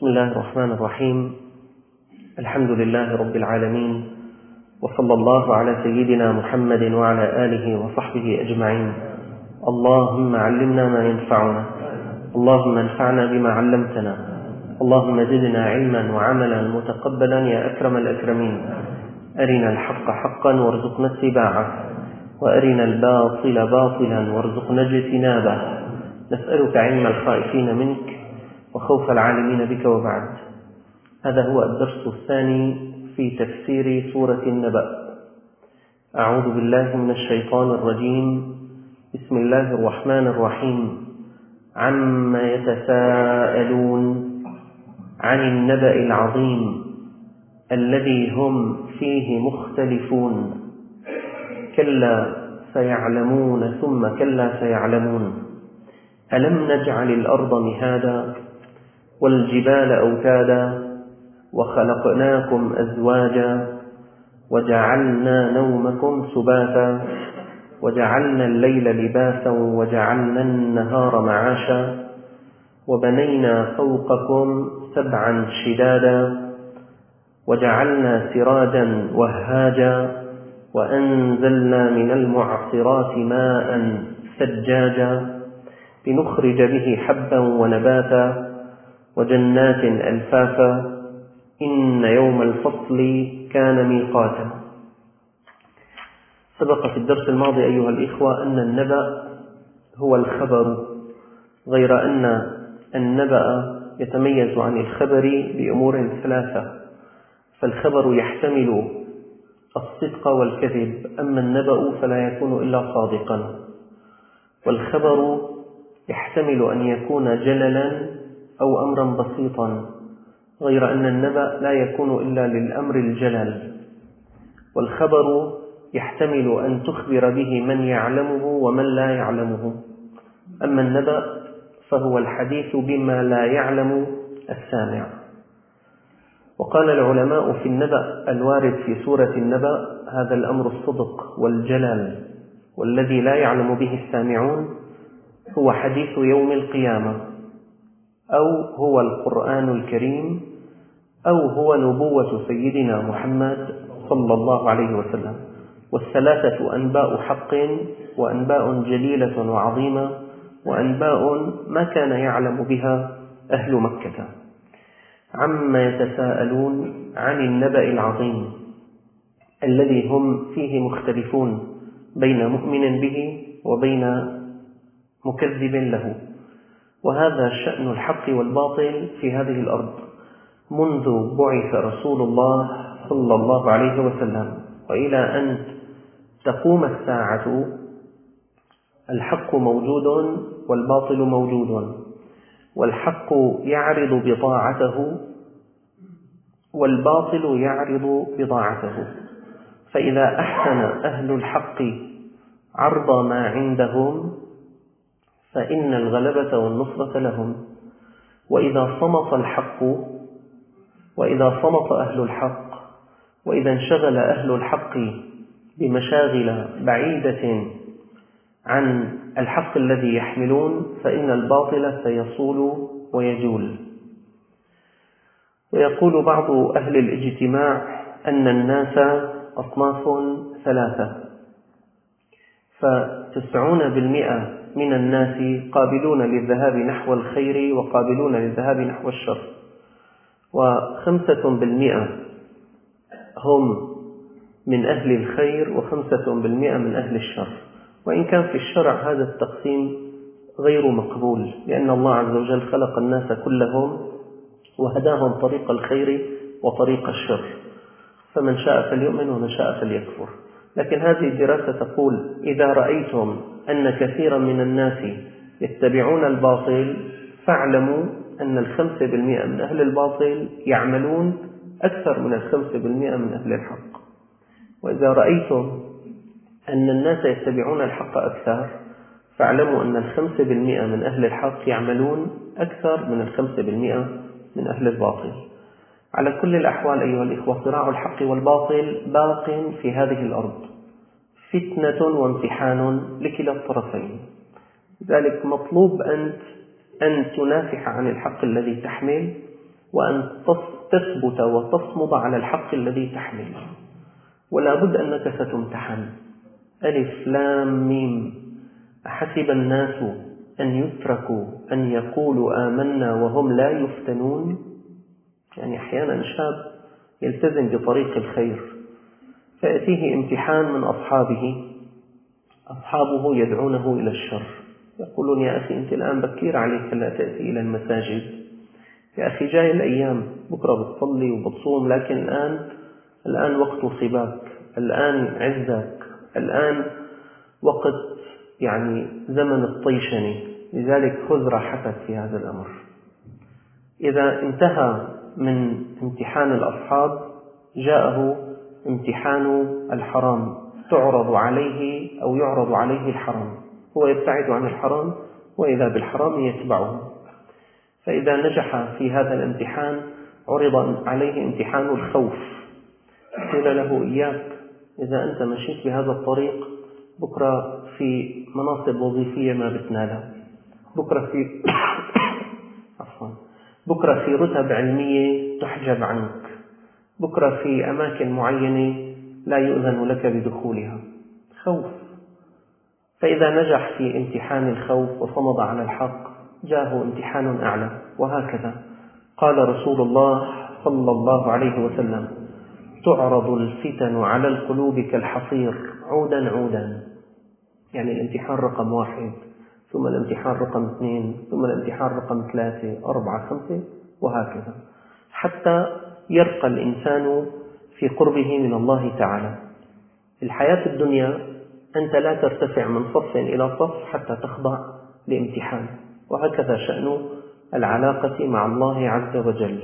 بسم الله الرحمن الرحيم. الحمد لله رب العالمين، وصلى الله على سيدنا محمد وعلى آله وصحبه أجمعين. اللهم علمنا ما ينفعنا، اللهم انفعنا بما علمتنا، اللهم زدنا علما وعملا متقبلا يا أكرم الأكرمين. أرنا الحق حقا وارزقنا اتباعه، وأرنا الباطل باطلا وارزقنا اجتنابه. نسألك علم الخائفين منك وخوف العالمين بك، وبعد. هذا هو الدرس الثاني في تفسير سورة النبأ. أعوذ بالله من الشيطان الرجيم. بسم الله الرحمن الرحيم. عما يتساءلون عن النبأ العظيم الذي هم فيه مختلفون. كلا سيعلمون ثم كلا سيعلمون. ألم نجعل الأرض مهادا والجبال أوتادا وخلقناكم أزواجا وجعلنا نومكم سباتا وجعلنا الليل لباسا وجعلنا النهار معاشا وبنينا فوقكم سبعا شدادا وجعلنا سراجا وهاجا وأنزلنا من المعصرات ماء ثجاجا لنخرج به حبا ونباتا وجنات ألفافا إن يوم الفصل كان ميقاتا. سبق في الدرس الماضي أيها الإخوة أن النبأ هو الخبر، غير أن النبأ يتميز عن الخبر بأمور ثلاثة. فالخبر يحتمل الصدق والكذب، أما النبأ فلا يكون إلا صادقا. والخبر يحتمل أن يكون جللا أو أمرا بسيطا، غير أن النبأ لا يكون إلا للأمر الجلل. والخبر يحتمل أن تخبر به من يعلمه ومن لا يعلمه، أما النبأ فهو الحديث بما لا يعلم السامع. وقال العلماء في النبأ الوارد في سورة النبأ هذا الأمر الصدق والجلال، والذي لا يعلم به السامعون هو حديث يوم القيامة، أو هو القرآن الكريم، أو هو نبوة سيدنا محمد صلى الله عليه وسلم. والثلاثة أنباء حق، وأنباء جليلة وعظيمة، وأنباء ما كان يعلم بها أهل مكة. عما يتساءلون عن النبأ العظيم الذي هم فيه مختلفون بين مؤمن به وبين مكذب له. وهذا شأن الحق والباطل في هذه الأرض منذ بعث رسول الله صلى الله عليه وسلم وإلى أن تقوم الساعة. الحق موجود والباطل موجود، والحق يعرض بضاعته والباطل يعرض بضاعته. فإذا أحسن أهل الحق عرض ما عندهم فإن الغلبة والنصرة لهم. وإذا صمت أهل الحق، وإذا انشغل أهل الحق بمشاغل بعيدة عن الحق الذي يحملون، فإن الباطل سيصول ويجول. ويقول بعض أهل الاجتماع أن الناس أصناف ثلاثة، ف90% من الناس قابلون للذهاب نحو الخير وقابلون للذهاب نحو الشر، و5% هم من أهل الخير و5% من أهل الشر. وإن كان في الشرع هذا التقسيم غير مقبول، لأن الله عز وجل خلق الناس كلهم وهداهم طريق الخير وطريق الشر، فمن شاء فليؤمن ومن شاء فليكفر. لكن هذه الدراسة تقول إذا رأيتم أن كثيرا من الناس يتبعون الباطل فاعلموا أن 5% من أهل الباطل يعملون أكثر من 5% من أهل الحق. وإذا رأيتم أن الناس يتبعون الحق أكثر فاعلموا أن 5% من أهل الحق يعملون أكثر من 5% من أهل الباطل. على كل الأحوال أيها الإخوة، صراع الحق والباطل باق في هذه الأرض، فتنة وامتحان لكلا الطرفين. لذلك مطلوب أن تنافح عن الحق الذي تحمل، وأن تثبت وتصمد على الحق الذي تحمل، ولا بد أنك ستمتحن. ألف لام ميم، أحسب الناس أن يتركوا أن يقولوا آمنا وهم لا يفتنون. يعني أحيانا شاب يلتزم بطريق الخير فيأتيه امتحان من أصحابه يدعونه إلى الشر، يقولون يا أخي أنت الآن بكير عليك لا تأتي إلى المساجد، يا أخي جاي الأيام بكرة بتصلي وبتصوم، لكن الآن وقت صباك، الآن عزك، الآن وقت يعني زمن الطيشنة، لذلك خذ راحتك في هذا الأمر. إذا انتهى من امتحان الأصحاب جاءه امتحان الحرام، تعرض عليه أو يعرض عليه الحرام، هو يبتعد عن الحرام وإذا بالحرام يتبعه. فإذا نجح في هذا الامتحان عرض عليه امتحان الخوف، قيل له إياك إذا أنت مشيت بهذا الطريق بكرة في مناصب وظيفية ما بتنالها، بكرة في رتب علمية تحجب عنك، بكرة في أماكن معينة لا يؤذن لك بدخولها. خوف. فإذا نجح في امتحان الخوف وصمد على الحق جاءه امتحان أعلى، وهكذا. قال رسول الله صلى الله عليه وسلم: تعرض الفتن على القلوب كالحصير عودا عودا. يعني الامتحان رقم 1، ثم الامتحان رقم 2، ثم الامتحان رقم 3، 4، 5، وهكذا، حتى يرقى الإنسان في قربه من الله تعالى. الحياة الدنيا أنت لا ترتفع من صف إلى صف حتى تخضع لامتحان، وهكذا شأن العلاقة مع الله عز وجل.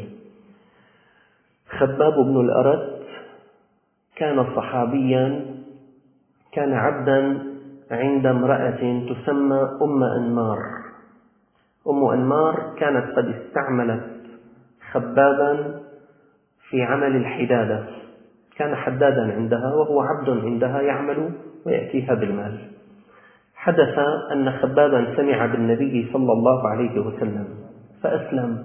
خباب بن الأرت كان صحابيا، كان عبدا عند امرأة تسمى أم أنمار. أم أنمار كانت قد استعملت خبابا في عمل الحدادة، كان حدادا عندها وهو عبد عندها يعمل ويأتيها بالمال. حدث أن خبابا سمع بالنبي صلى الله عليه وسلم فأسلم،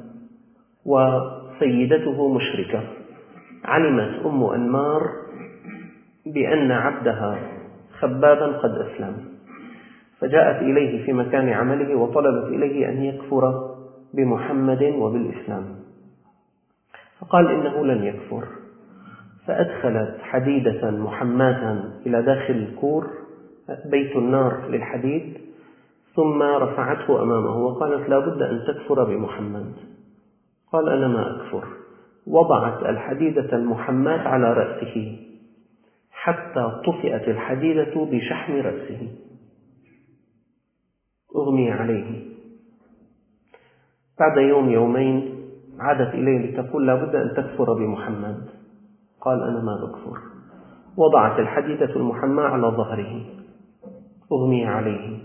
وسيدته مشركة. علمت أم أنمار بأن عبدها خبابا قد أسلم، فجاءت إليه في مكان عمله وطلبت إليه أن يكفر بمحمد وبالإسلام، فقال إنه لن يكفر. فأدخلت حديدة محماة إلى داخل الكور، بيت النار للحديد، ثم رفعته أمامه وقالت: لا بد أن تكفر بمحمد. قال: أنا ما أكفر. وضعت الحديدة المحماة على رأسه حتى طفئت الحديدة بشحم رأسه، أغمي عليه. بعد يوم يومين عادت إليه لتقول: لا بد أن تكفر بمحمد. قال: أنا ما بكفر. وضعت الحديدة المحماة على ظهره، أغمي عليه.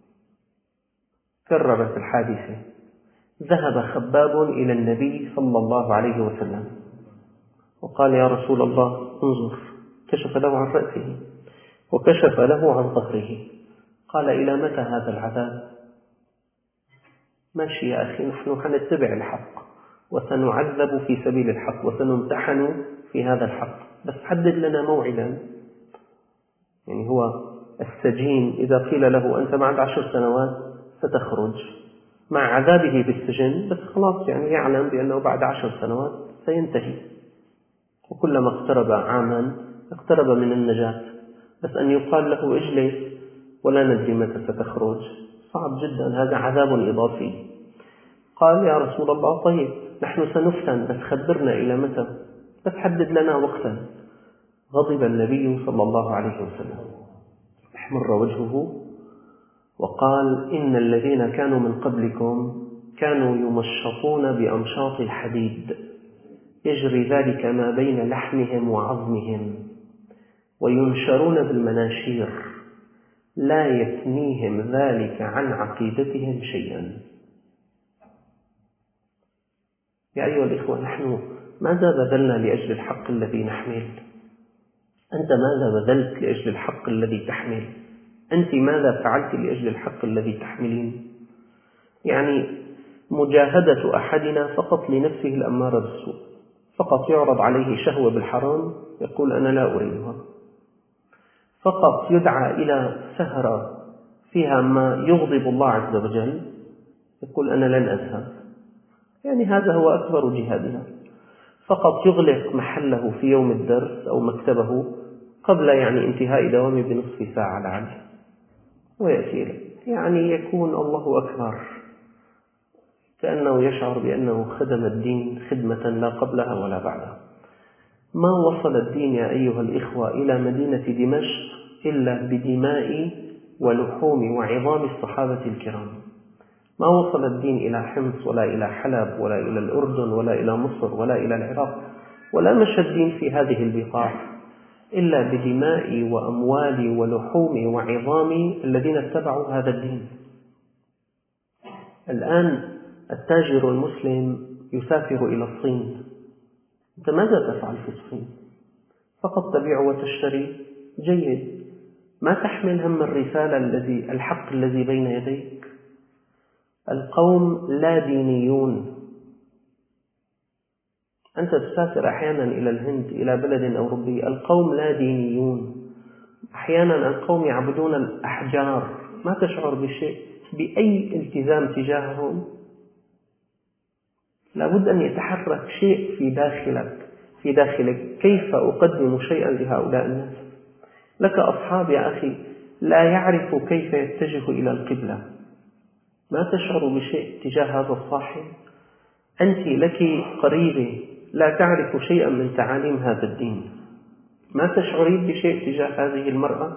كررت الحادثة. ذهب خباب إلى النبي صلى الله عليه وسلم وقال: يا رسول الله انظر. كشف له عن رأسه وكشف له عن ظهره. قال: إلى متى هذا العذاب؟ ماشي يا أخي، نحن حنتبع الحق وسنعذب في سبيل الحق وسنمتحن في هذا الحق، بس حدد لنا موعدا. يعني هو السجين إذا قيل له أنت بعد 10 سنوات ستخرج، مع عذابه بالسجن، بس خلاص يعني يعلم بأنه بعد 10 سنوات سينتهي، وكلما اقترب عاما اقترب من النجاة. بس أن يقال له اجلس ولا ندري متى ستخرج صعب جدا، هذا عذاب إضافي. قال: يا رسول الله طيب نحن سنفتن، بس خبرنا إلى متى، بس حدد لنا وقتا. غضب النبي صلى الله عليه وسلم، احمر وجهه وقال: إن الذين كانوا من قبلكم كانوا يمشطون بأمشاط الحديد، يجري ذلك ما بين لحمهم وعظمهم، وينشرون بالمناشير، لا يثنيهم ذلك عن عقيدتهم شيئا. يا أيها الإخوة، نحن ماذا بذلنا لأجل الحق الذي نحمل؟ أنت ماذا بذلت لأجل الحق الذي تحمل؟ أنت ماذا فعلت لأجل الحق الذي تحملين؟ يعني مجاهدة أحدنا فقط لنفسه الأمارة بالسوء، فقط يعرض عليه شهوة بالحرام يقول أنا لا أريدها، فقط يدعى إلى سهرة فيها ما يغضب الله عز وجل يقول أنا لن أذهب، يعني هذا هو أكبر جهادها. فقط يغلق محله في يوم الدرس أو مكتبه قبل انتهاء دوامه بنصف ساعة لعله ويأتي إليه، يكون الله أكبر، كأنه يشعر بأنه خدم الدين خدمة لا قبلها ولا بعدها. ما وصل الدين يا أيها الإخوة إلى مدينة دمشق إلا بدماء ولحوم وعظام الصحابة الكرام. ما وصل الدين إلى حمص ولا إلى حلب ولا إلى الأردن ولا إلى مصر ولا إلى العراق، ولا مشى الدين في هذه البقاع إلا بدماء وأموال ولحوم وعظام الذين اتبعوا هذا الدين. الآن التاجر المسلم يسافر إلى الصين، أنت ماذا تفعل في الصين؟ فقط تبيع وتشتري، جيد، ما تحمل هم الرسالة الحق الذي بين يديك. القوم لا دينيون. أنت تسافر أحيانا إلى الهند إلى بلد أوروبي، القوم لا دينيون، أحيانا القوم يعبدون الأحجار، ما تشعر بأي التزام تجاههم. لابد أن يتحرك شيء في داخلك كيف أقدم شيئا لهؤلاء الناس. لك أصحاب يا أخي لا يعرف كيف يتجه إلى القبلة، ما تشعر بشيء تجاه هذا الصاحب. أنت لك قريبة لا تعرف شيئا من تعاليم هذا الدين، ما تشعرين بشيء تجاه هذه المرأة.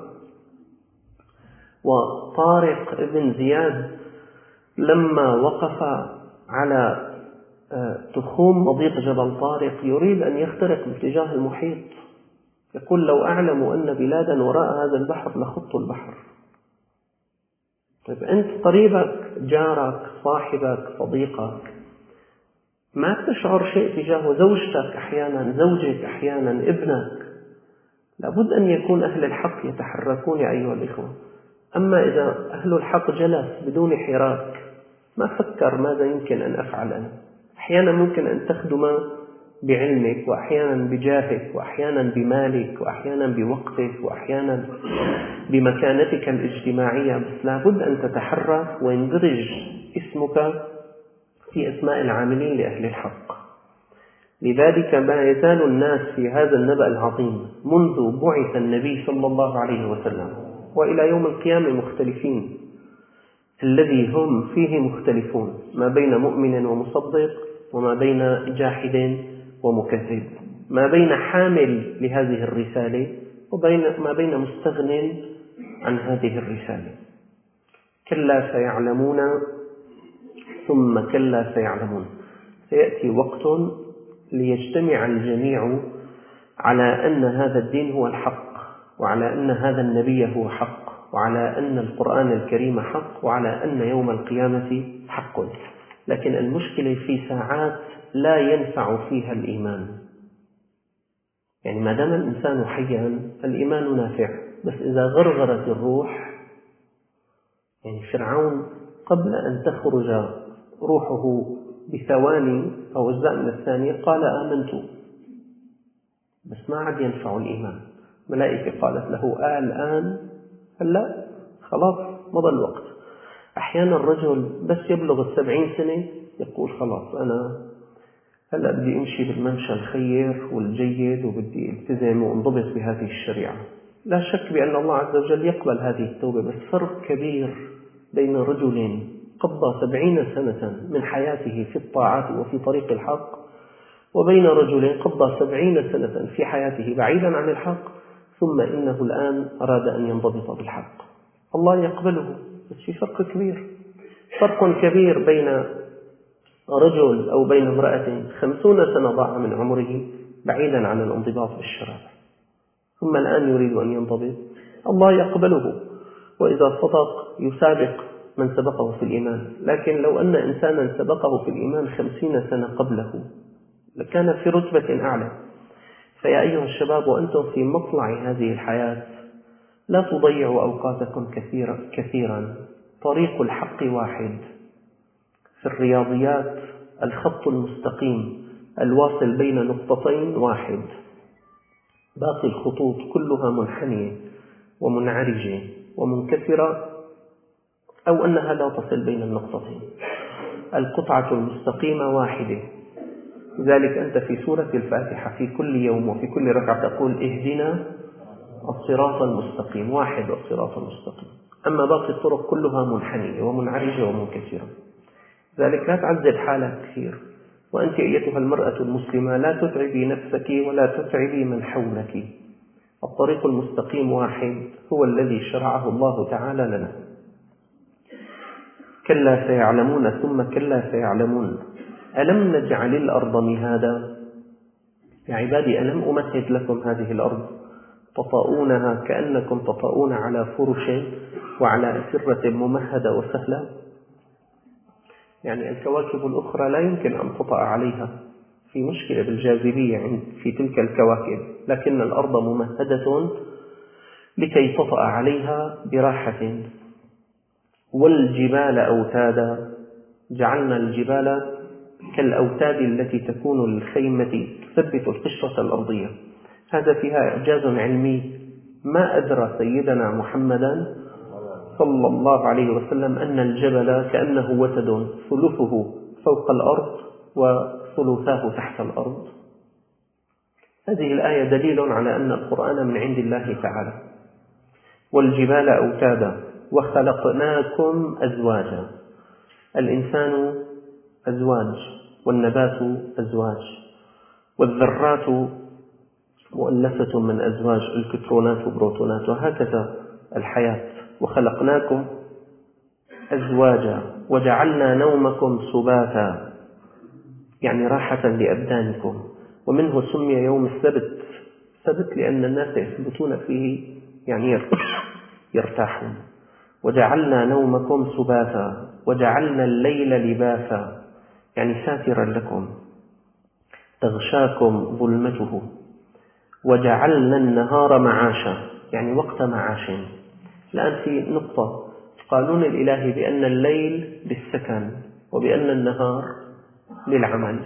وطارق بن زياد لما وقف على تخوم مضيق جبل طارق يريد أن يخترق باتجاه المحيط، يقول لو أعلم أن بلادا وراء هذا البحر لخط البحر. طيب أنت قريبك، جارك، صاحبك، صديقك، ما تشعر شيء تجاهه، زوجتك أحيانا، زوجك أحيانا، ابنك. لابد أن يكون أهل الحق يتحركون يا أيها الإخوة. أما إذا أهل الحق جلس بدون حراك ما فكر ماذا يمكن أن أفعل أنا، أحيانا ممكن أن تخدم بعلمك، وأحيانا بجاهك، وأحيانا بمالك، وأحيانا بوقتك، وأحيانا بمكانتك الاجتماعية، بس لابد أن تتحرك ويندرج اسمك في أسماء العاملين لأهل الحق. لذلك ما يزال الناس في هذا النبأ العظيم منذ بعث النبي صلى الله عليه وسلم وإلى يوم القيامة مختلفين، الذي هم فيه مختلفون، ما بين مؤمن ومصدق، وما بين جاحد ومكذب، ما بين حامل لهذه الرسالة وما بين مستغن عن هذه الرسالة. كلا سيعلمون ثم كلا سيعلمون. سيأتي وقت ليجتمع الجميع على أن هذا الدين هو الحق، وعلى أن هذا النبي هو حق، وعلى أن القرآن الكريم حق، وعلى أن يوم القيامة حق. لكن المشكلة في ساعات لا ينفع فيها الإيمان. ما دام الإنسان حيا الإيمان نافع، بس إذا غرغرت الروح، فرعون قبل أن تخرج روحه بثواني أو أجزاء من الثانية قال آمنت، بس ما عاد ينفع الإيمان. ملائكة قالت له الآن، هلا خلاص مضى الوقت. أحيانا الرجل بس يبلغ 70 سنة يقول خلاص أنا هلا بدي أمشي بالممشى الخير والجيد، وبدي التزم وانضبط بهذه الشريعة. لا شك بأن الله عز وجل يقبل هذه التوبة، بس فرق كبير بين رجل قضى 70 سنة من حياته في الطاعات وفي طريق الحق، وبين رجل قضى 70 سنة في حياته بعيدا عن الحق، ثم إنه الآن أراد أن ينضبط بالحق. الله يقبله، بس في فرق كبير، فرق كبير بين رجل أو بين امرأة 50 سنة ضاع من عمره بعيدا عن الانضباط بالشرع، ثم الآن يريد أن ينضبط. الله يقبله، وإذا صدق يسابق من سبقه في الإيمان. لكن لو أن إنسانا سبقه في الإيمان 50 سنة قبله لكان في رتبة أعلى. فيا أيها الشباب وأنتم في مطلع هذه الحياة لا تضيعوا أوقاتكم كثيرا. طريق الحق واحد، في الرياضيات الخط المستقيم الواصل بين نقطتين واحد، باقي الخطوط كلها منحنية ومنعرجة ومنكسرة أو أنها لا تصل بين النقطتين. القطعة المستقيمة واحدة. لذلك أنت في سورة الفاتحة في كل يوم وفي كل ركعة تقول اهدنا الصراط المستقيم، واحد الصراط المستقيم. أما باقي الطرق كلها منحنية ومنعرجة ومنكسرة. ذلك لا تعذب حالك كثير. وأنت أيتها المرأة المسلمة لا تتعبي نفسك ولا تتعبي من حولك. الطريق المستقيم واحد هو الذي شرعه الله تعالى لنا. كلا سيعلمون ثم كلا سيعلمون. ألم نجعل الأرض مهادا. يا عبادي ألم أمهد لكم هذه الأرض تطؤونها كأنكم تطؤون على فرش وعلى أسرة ممهدة وسهلة. يعني الكواكب الأخرى لا يمكن أن تطأ عليها، في مشكلة بالجاذبية في تلك الكواكب، لكن الأرض ممهدة لكي تطأ عليها براحة. والجبال أوتادا. جعلنا الجبال كالأوتاد التي تكون للخيمة تثبت القشرة الأرضية. هذا فيها إعجاز علمي ما أدرى سيدنا محمدا صلى الله عليه وسلم أن الجبل كأنه وتد ثلثه فوق الأرض وثلثاه تحت الأرض. هذه الآية دليل على أن القرآن من عند الله تعالى. والجبال أوتادا وخلقناكم أزواجا. الإنسان أزواج، والنبات أزواج، والذرات مؤلفة من أزواج، الكترونات وبروتونات، وهكذا الحياة. وخلقناكم أزواجا وجعلنا نومكم سباتا، يعني راحة لأبدانكم. ومنه سمي يوم السبت سبت لأن الناس يثبتون فيه، يعني يرتاحون. وجعلنا نومكم سباتا وجعلنا الليل لباسا، يعني ساترا لكم تغشاكم ظلمته. وجعلنا النهار معاشا، يعني وقت معاش. الآن في نقطة، قانون الإلهي بأن الليل للسكن وبأن النهار للعمل.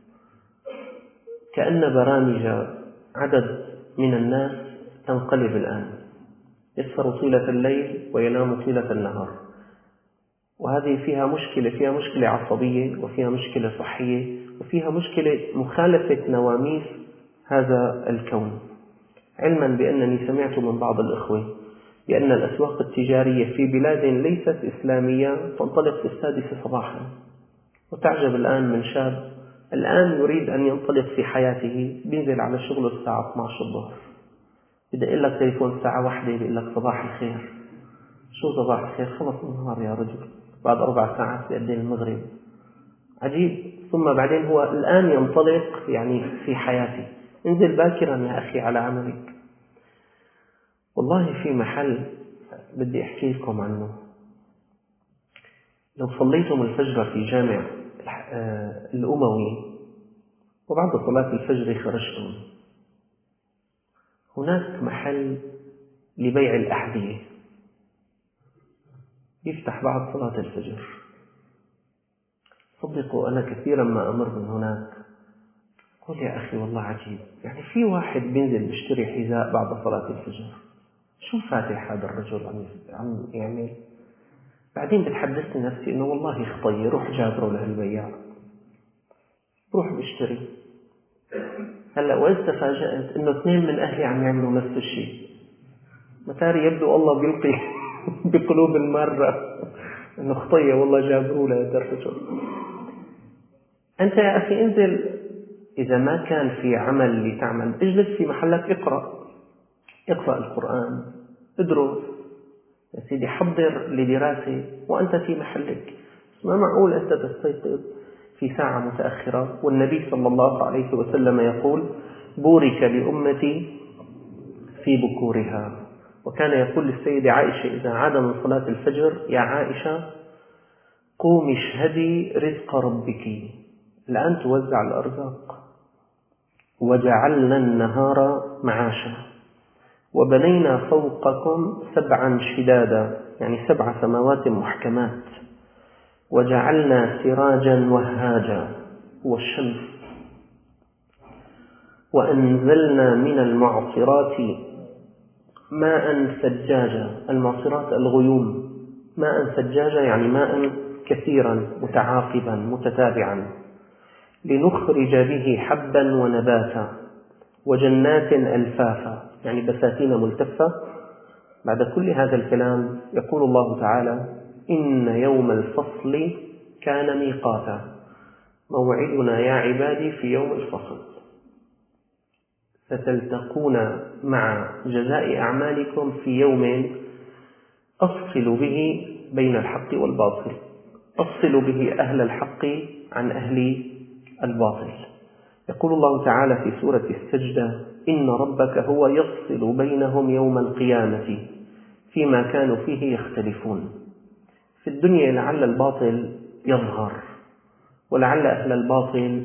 كأن برامج عدد من الناس تنقلب الآن، يسهر طيلة الليل وينام طيلة النهار. وهذه فيها مشكلة عصبية، وفيها مشكلة صحية، وفيها مشكلة مخالفة نواميس هذا الكون. علما بأنني سمعت من بعض الإخوة بأن الأسواق التجارية في بلاد ليست إسلامية تنطلق في 6 صباحا. وتعجب الآن من شاب الآن يريد أن ينطلق في حياته، بينزل على شغله الساعة 12 الظهر، بدأ يقول لك تليفون الساعة 1 بيقول لك صباح الخير. شو صباح الخير؟ خلص النهار يا رجل، بعد 4 ساعات بيأذن المغرب. عجيب. ثم بعدين هو الآن ينطلق يعني في حياته. انزل باكرا يا أخي على عملك. والله في محل بدي أحكي لكم عنه. لو صليتم الفجر في جامع الأموي وبعد صلاة الفجر خرجتم، هناك محل لبيع الأحذية يفتح بعد صلاة الفجر. صدقوا أنا كثيرا ما أمر من هناك قل يا أخي والله عجيب، يعني في واحد بينزل بيشتري حذاء بعد صلاة الفجر، شو فاتح هذا الرجل عم يعمل؟ بعدين بتحدثني نفسي إنه والله خطية، روح جابره لهالبياع، روح بيشتري. هلأ وإذ تفاجأت إنه 2 من أهلي عم يعملوا نفس الشيء. متاري يبدو الله بيلقي بقلوب المارة إنه خطية والله جابروا لهذا الرجل. أنت يا أخي انزل، إذا ما كان في عمل لتعمل اجلس في محلك، اقرأ القرآن، ادرس يا سيدي، حضر لدراسة وأنت في محلك. ما معقول أنت تستيقظ في ساعة متأخرة، والنبي صلى الله عليه وسلم يقول بورك لأمتي في بكورها. وكان يقول للسيدة عائشة إذا عاد من صلاة الفجر يا عائشة قومي اشهدي رزق ربك، الآن توزع الأرزاق. وجعلنا النهار معاشا وبنينا فوقكم 7 شدادا، يعني 7 سماوات محكمات. وجعلنا سراجا وهاجا هو الشمس، وأنزلنا من المعصرات ماء ثجاجا. المعصرات الغيوم، ماء ثجاجا يعني ماء كثيرا متعاقبا متتابعا، لنخرج به حبا ونباتا وجنات ألفافا، يعني بساتين ملتفة. بعد كل هذا الكلام يقول الله تعالى: إن يوم الفصل كان ميقاتا، موعدنا يا عبادي في يوم الفصل، فتلتقون مع جزاء أعمالكم في يوم أفصل به بين الحق والباطل، أفصل به أهل الحق عن أهل الباطل. يقول الله تعالى في سورة السجدة: إن ربك هو يفصل بينهم يوم القيامة فيما كانوا فيه يختلفون. في الدنيا لعل الباطل يظهر، ولعل أهل الباطل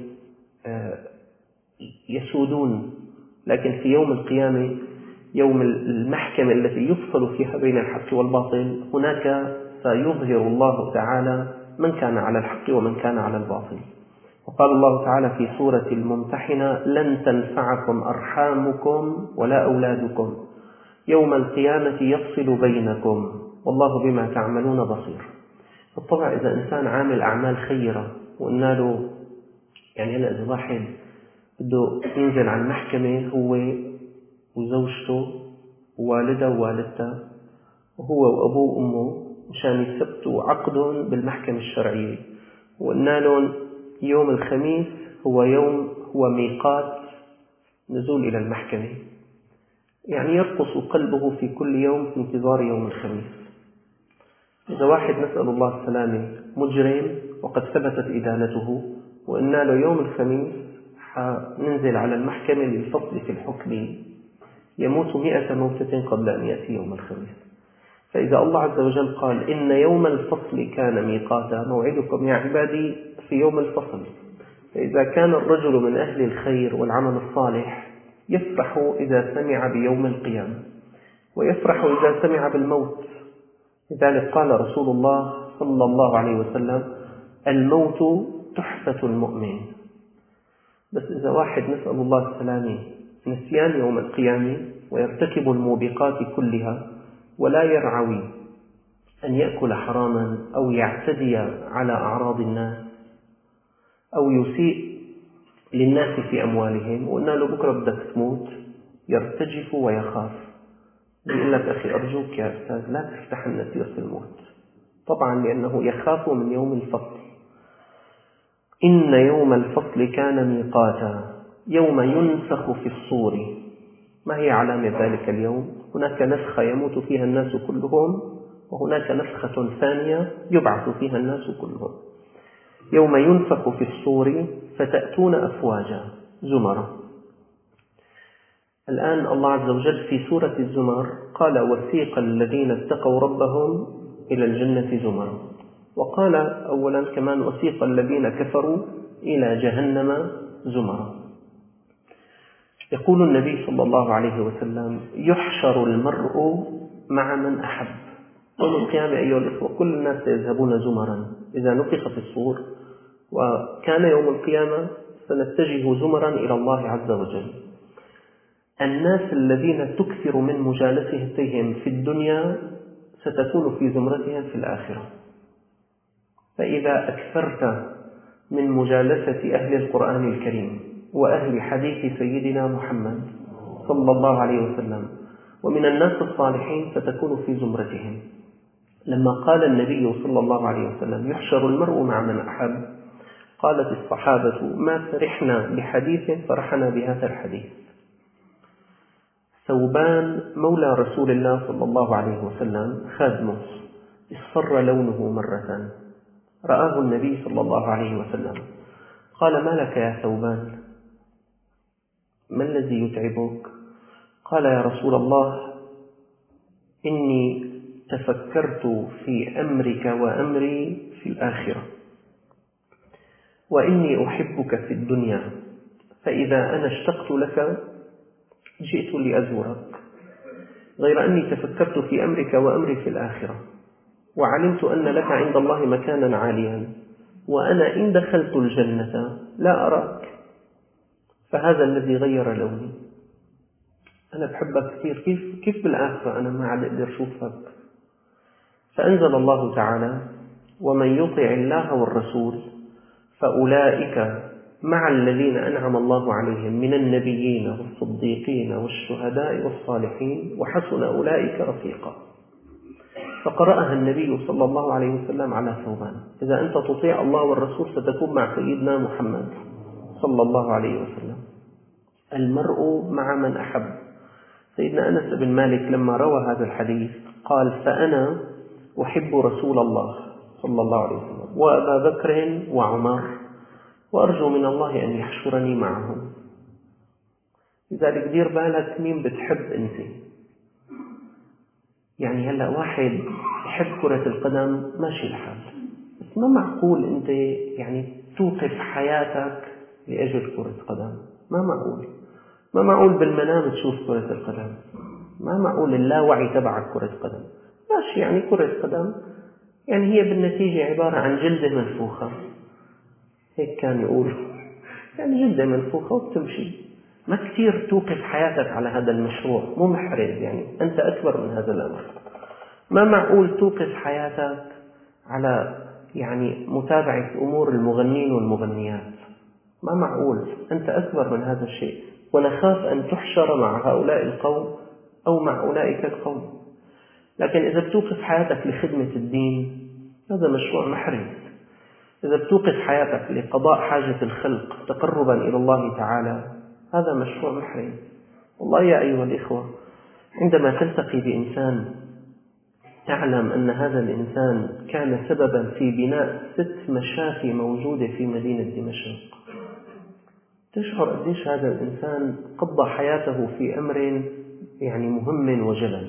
يسودون، لكن في يوم القيامة، يوم المحكمة التي يفصل فيها بين الحق والباطل، هناك سيظهر الله تعالى من كان على الحق ومن كان على الباطل. وقال الله تعالى في سورة الممتحنة: لن تنفعكم أرحامكم ولا أولادكم يوم القيامة يفصل بينكم والله بما تعملون بصير. بالطبع إذا إنسان عامل أعمال خيرة وقلنا له، يعني هلا إذا واحد بده ينزل عن المحكمة هو وزوجته ووالده ووالدته وهو وأبوه وأمه مشان يثبتوا عقدهم بالمحكمة الشرعية، وقلنا لهم يوم الخميس هو ميقات نزول إلى المحكمة، يعني يرقص قلبه في كل يوم في انتظار يوم الخميس. إذا واحد نسأل الله السلامة مجرم وقد ثبتت إدانته وقلنا له يوم الخميس ننزل على المحكمة للفصل في الحكم، يموت 100 موتة قبل أن يأتي يوم الخميس. فإذا الله عز وجل قال: إن يوم الفصل كان ميقاتا، موعدكم يا عبادي في يوم الفصل، فإذا كان الرجل من أهل الخير والعمل الصالح يفرح إذا سمع بيوم القيامة، ويفرح إذا سمع بالموت. لذلك قال رسول الله صلى الله عليه وسلم: الموت تحفة المؤمن. بس إذا واحد نسأل الله السلامة نسيان يوم القيامة ويرتكب الموبقات كلها ولا يرعوي أن يأكل حراما أو يعتدي على أعراض الناس أو يسيء للناس في أموالهم، وقلنا له بكرة بدك تموت، يرتجف ويخاف، يقول لك: أخي أرجوك يا أستاذ لا تفتح لنا سيرة الموت، طبعا لأنه يخاف من يوم الفصل. إن يوم الفصل كان ميقاتا يوم ينفخ في الصور. ما هي علامة ذلك اليوم؟ هناك نفخة يموت فيها الناس كلهم، وهناك نفخة ثانية يبعث فيها الناس كلهم. يوم ينفخ في الصور فتأتون أفواجا زمرا. الآن الله عز وجل في سورة الزمر قال: وسيق الذين اتقوا ربهم إلى الجنة زمرا، وقال أولا كمان: وسيق الذين كفروا إلى جهنم زمرا. يقول النبي صلى الله عليه وسلم: يحشر المرء مع من أحب. يوم القيامة أيها الإخوة كل الناس سيذهبون زمرا، إذا نفخ في الصور وكان يوم القيامة سنتجه زمرا إلى الله عز وجل. الناس الذين تكثر من مجالستهم في الدنيا ستكون في زمرتهم في الآخرة. فإذا أكثرت من مجالسة أهل القرآن الكريم وأهل حديث سيدنا محمد صلى الله عليه وسلم ومن الناس الصالحين ستكون في زمرتهم. لما قال النبي صلى الله عليه وسلم: يحشر المرء مع من أحب، قالت الصحابة: ما فرحنا بحديث فرحنا بهذا الحديث. ثوبان مولى رسول الله صلى الله عليه وسلم خادمه اصفر لونه مرة، رآه النبي صلى الله عليه وسلم قال: ما لك يا ثوبان؟ ما الذي يتعبك؟ قال: يا رسول الله إني تفكرت في أمرك وأمري في الآخرة، وإني أحبك في الدنيا، فإذا أنا اشتقت لك جئت لأزورك، غير أني تفكرت في أمرك وأمري في الآخرة. وعلمت أن لك عند الله مكانا عاليا، وأنا إن دخلت الجنة لا أراك، فهذا الذي غير لوني. أنا بحبك كثير، كيف بالآخرة أنا ما عاد أقدر أشوفك؟ فأنزل الله تعالى: ومن يطع الله والرسول فأولئك مع الذين أنعم الله عليهم من النبيين والصديقين والشهداء والصالحين وحسن أولئك رفيقا. فقرأها النبي صلى الله عليه وسلم على ثوبان: إذا أنت تطيع الله والرسول ستكون مع سيدنا محمد صلى الله عليه وسلم. المرء مع من أحب. سيدنا أنس بن مالك لما روى هذا الحديث قال: فأنا أحب رسول الله صلى الله عليه وسلم وأبا بكر وعمر، وأرجو من الله أن يحشرني معهم. لذلك دير بالك مين بتحب أنت. يعني هلأ واحد يحب كرة القدم ماشي الحال، بس ما معقول أنت يعني توقف حياتك لأجل كرة قدم. ما معقول بالمنام تشوف كرة القدم، ما معقول اللاوعي تبعك كرة قدم. ماشي، يعني كرة قدم يعني هي بالنتيجة عبارة عن جلدة منفوخة، هيك كان يقول، يعني جلدة منفوخة وبتمشي. ما كثير توقف حياتك على هذا المشروع، مو محرز، يعني أنت أكبر من هذا الأمر. ما معقول توقف حياتك على يعني متابعة أمور المغنين والمغنيات. ما معقول، أنت أكبر من هذا الشيء، ونخاف أن تحشر مع هؤلاء القوم أو مع أولئك القوم. لكن إذا بتوقف حياتك لخدمة الدين هذا مشروع محرز. إذا بتوقف حياتك لقضاء حاجة الخلق تقربا إلى الله تعالى هذا مشروع محرز. والله يا أيها الإخوة، عندما تلتقي بإنسان تعلم أن هذا الإنسان كان سببا في بناء 6 مشافي موجودة في مدينة دمشق، تشعر قديش هذا الإنسان قضى حياته في أمر يعني مهم وجلل.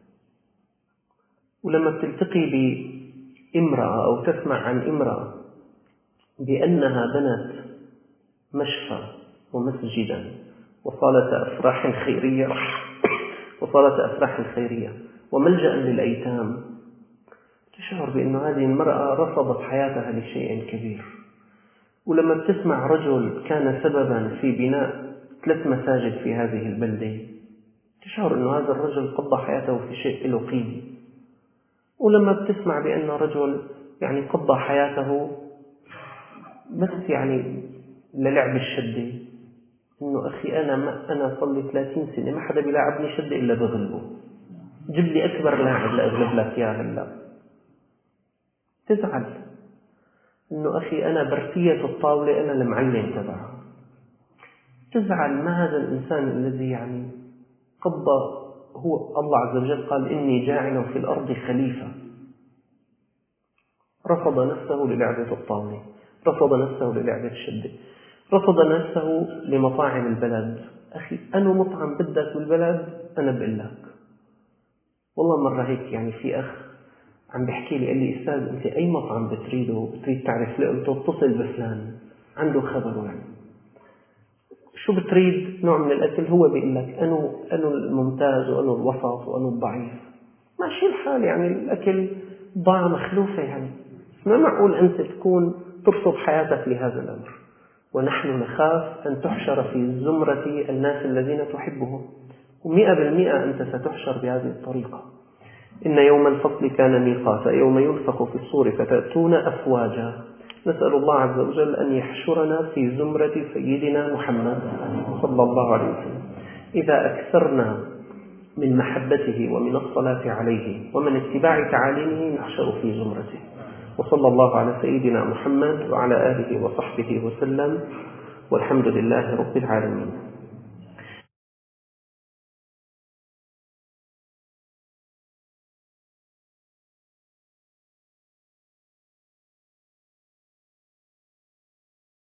ولما بتلتقي بامرأة أو تسمع عن امرأة بأنها بنت مشفى ومسجدا وصالة أفراح خيرية وملجأ للأيتام، تشعر بأن هذه المرأة رفضت حياتها لشيء كبير. ولما بتسمع رجل كان سببا في بناء 3 مساجد في هذه البلدة تشعر أن هذا الرجل قضى حياته في شيء له قيمة. ولما بتسمع بأن رجل يعني قضى حياته بس يعني للعب الشدة، إنه أخي أنا صلي 30 سنة ما حدا بيلاعبني شدة إلا بغلبه، جيب لي أكبر لاعب لأغلب لك يا هلا. تزعل إنه أخي أنا برسية الطاولة أنا المعلم تبعها. تزعل ما هذا الإنسان الذي يعني قضى، هو الله عز وجل قال: إني جاعل في الأرض خليفة. رفض نفسه للعبة الطاولة، رفض نفسه للعبة الشدة، رفض نفسه لمطاعم البلد. أخي أنا مطعم بدك بالبلد أنا بقول لك. والله مرة هيك يعني في أخ عم بيحكي لي، قال لي: أستاذ أنت أي مطعم بتريد تعرف لقمته اتصل بفلان عنده خبره، يعني شو بتريد نوع من الأكل هو بيقول لك أنا الممتاز وأنا الوسط وأنا الضعيف. ماشي الحال، يعني الأكل ضاع مخلوفة، يعني ما معقول أنت تكون ترصد حياتك لهذا الأمر. ونحن نخاف أن تحشر في زمرة الناس الذين تحبهم، و100% أنت ستحشر بهذه الطريقة. إن يوم الفصل كان ميقاتا، يوم ينفخ في الصور فتأتون أفواجا. نسأل الله عز وجل أن يحشرنا في زمرة سيدنا محمد صلى الله عليه وسلم. إذا أكثرنا من محبته ومن الصلاة عليه ومن اتباع تعاليمه نحشر في زمرته. وصلى الله على سيدنا محمد وعلى آله وصحبه وسلم، والحمد لله رب العالمين.